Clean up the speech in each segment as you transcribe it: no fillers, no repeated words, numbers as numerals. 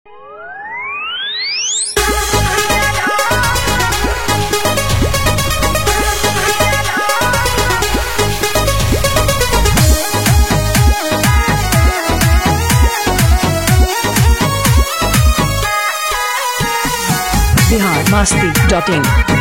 biharmasti.in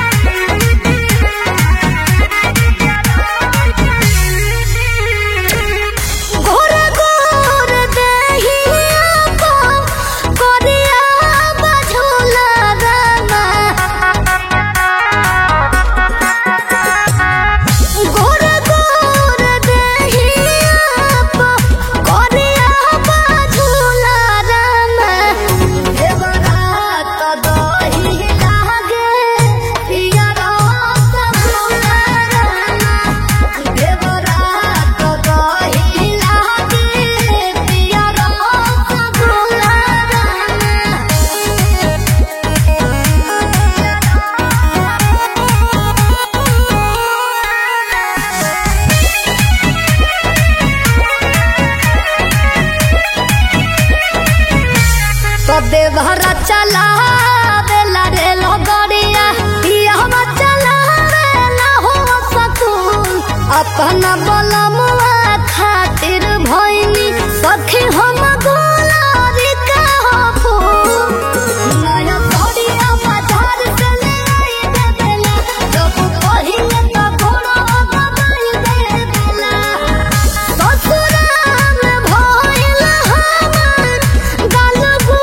Devhara चला बेला रे लगड़िया हम चला बेला हो सकून अपना बलमुआ खातिर भइनी सखी हम गोलारी का फूल नया तोड़िया बाजार से ले आई दे बेला जब पहिले तो घोड़ा बदल दे बेला ससुराल में भइल हमर गाल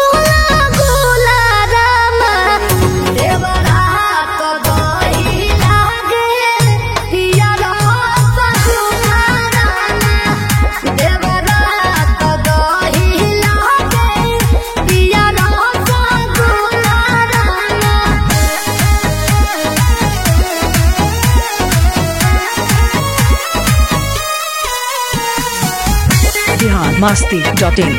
biharmasti.in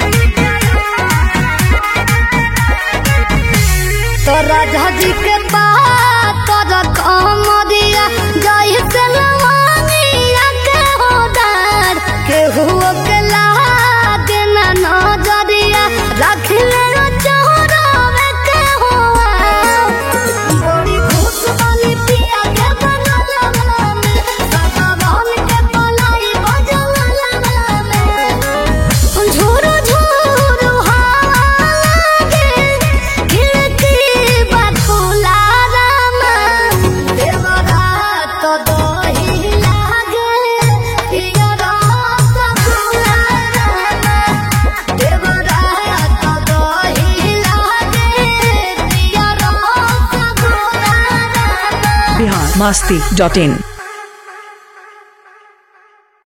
तो राजा जी के बात कमरिया जय से लवानिया के होदार के हुआ के लागे ना नजरिया रख ले चोरवे के हुआ बड़ी खुश वाली पिया के बनल में सदा बन के पलाई बजल में झूरू झूरू हवा लागे खिड़की बकुला रामा देवरा तो दही लागे पिया रसगुल्ला रामा देवरा तो दही लागे पिया रसगुल्ला रामा biharmasti.in